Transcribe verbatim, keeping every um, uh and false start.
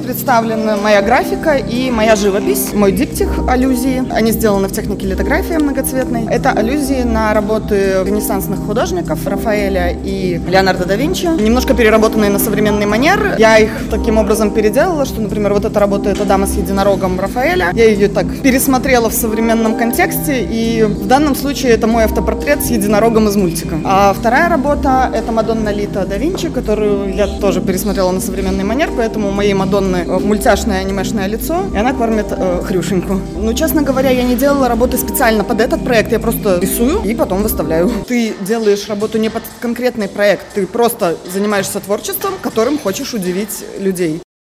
представлена моя графика и моя живопись, мой диптих аллюзии. Они сделаны в технике литографии многоцветной. Это аллюзии на работы ренессансных художников Рафаэля и Леонардо да Винчи, немножко переработанные на современный манер. Я их таким образом переделала, что, например, вот эта работа — это «Дама с единорогом» Рафаэля. Я ее так пересмотрела в современном контексте, и в данном случае это мой автопортрет с единорогом из мультика. А вторая работа — это «Мадонна Лита да Винчи», которую я тоже пересмотрела на современный манер, поэтому у моей Мадонны мультяшное анимешное лицо, и она кормит э, Хрюшеньку. Ну, честно говоря, я не делала работы специально под этот проект, я просто рисую и потом выставляю. Ты делаешь работу не под конкретный проект, ты просто занимаешься творчеством, которым хочешь удивить людей.